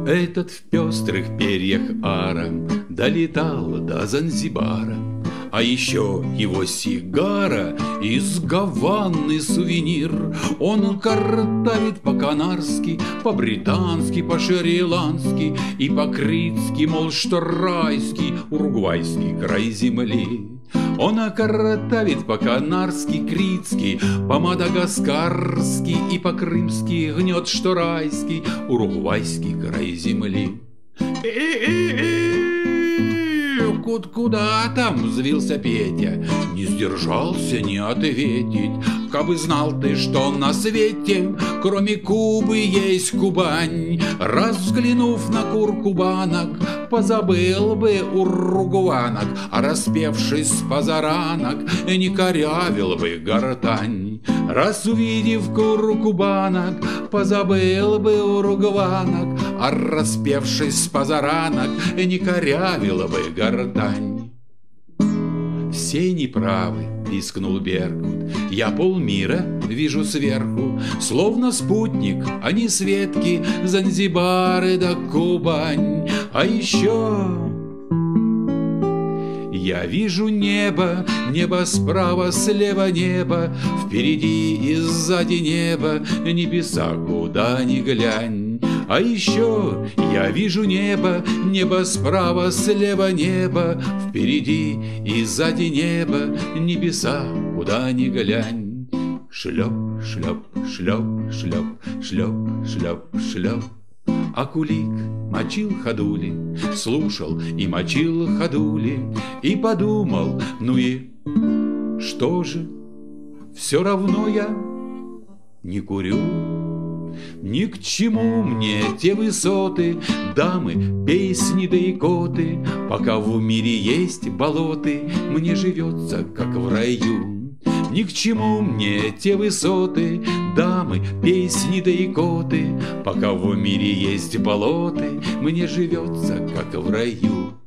Этот в пестрых перьях ара долетал до Занзибара. А еще его сигара из Гаваны сувенир. Он картавит по-канарски, по-британски, по-шри-лански и по-критски, мол, что райский уругвайский край земли. Он картавит по-канарски, критски, по-мадагаскарски и по-крымски гнет, что райский уругвайский край земли. Куда там взвился Петя, не сдержался не ответить. Кабы знал ты, что на свете, кроме Кубы, есть Кубань. Раз взглянув на куркубанок, позабыл бы уругванок, а распевшись с позаранок, не корявил бы гортань. Раз увидев куркубанок, позабыл бы уругванок, а распевшись с позаранок, не корявил бы гортань. Все неправы, пискнул Беркут, я полмира вижу сверху, словно спутник, а не Светки, Занзибары да Кубань. А еще я вижу небо, небо справа, слева небо, впереди и сзади небо, небеса куда ни глянь. А еще я вижу небо, небо справа, слева небо, впереди и сзади небо, небеса куда ни глянь. Шлеп, шлеп, шлеп, шлеп, шлеп, шлеп, шлеп. А Кулик мочил ходули, слушал и мочил ходули, и подумал, ну и что же, все равно я не курю. Ни к чему мне те высоты, дамы, песни да икоты, пока в мире есть болоты, мне живется как в раю. Ни к чему мне те высоты, дамы, песни да икоты, пока в мире есть болоты, мне живется как в раю.